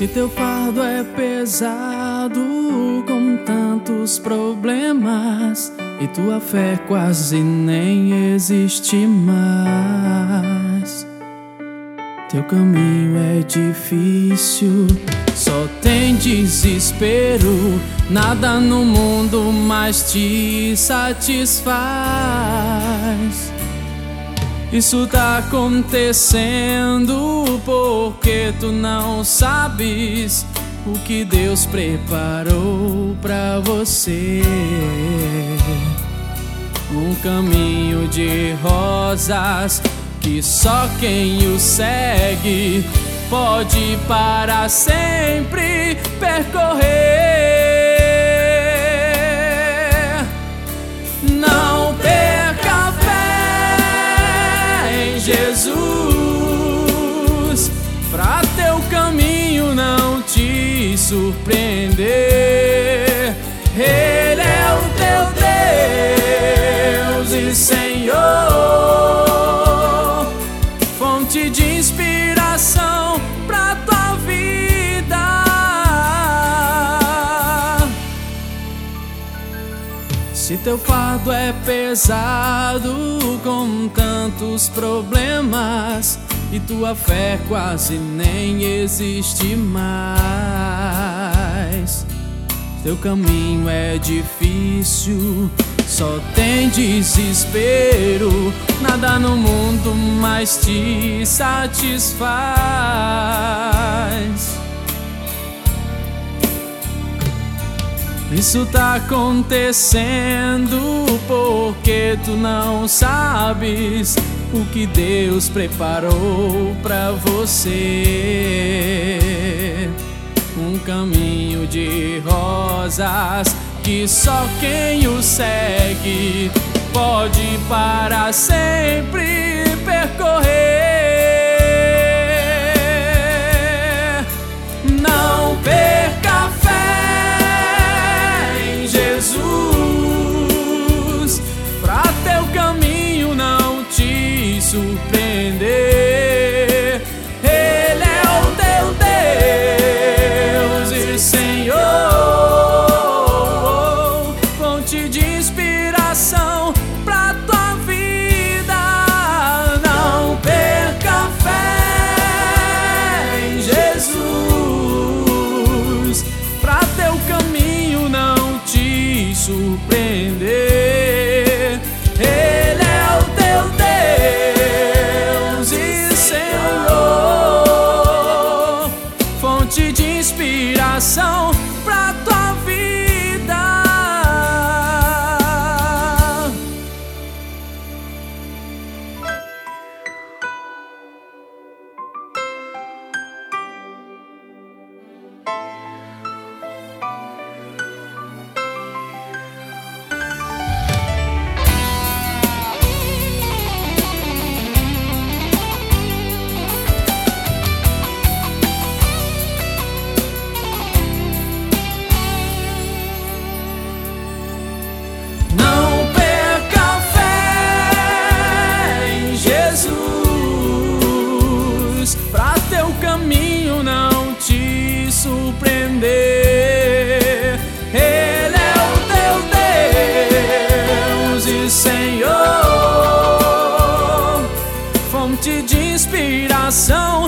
Se teu fardo é pesado com tantos problemas e tua fé quase nem existe mais, teu caminho é difícil, só tem desespero, nada no mundo mais te satisfaz. Isso tá acontecendo porque tu não sabes o que Deus preparou pra você. Um caminho de rosas que só quem o segue pode para sempre percorrer. Não perca a fé em Jesus, pra teu caminho não te surpreender. Ele é o teu Deus e Senhor, fonte de inspiração pra tua vida. Se teu fardo é pesado com tantos problemas e tua fé quase nem existe mais, teu caminho é difícil, só tem desespero, nada no mundo mais te satisfaz. Isso tá acontecendo porque tu não sabes o que Deus preparou pra você. Um caminho de rosas que só quem o segue pode para sempre percorrer. Não perca a fé em Jesus, pra teu caminho não te surpreender. Ele é o teu Deus e Senhor, fonte de inspiração pra tua vida. Não perca a fé em Jesus, pra teu caminho não te surpreender. Ele é o teu Deus e Senhor, fonte de inspiração pra tua vida. Pra teu caminho não te surpreender. Ele é o teu Deus e Senhor, fonte de inspiração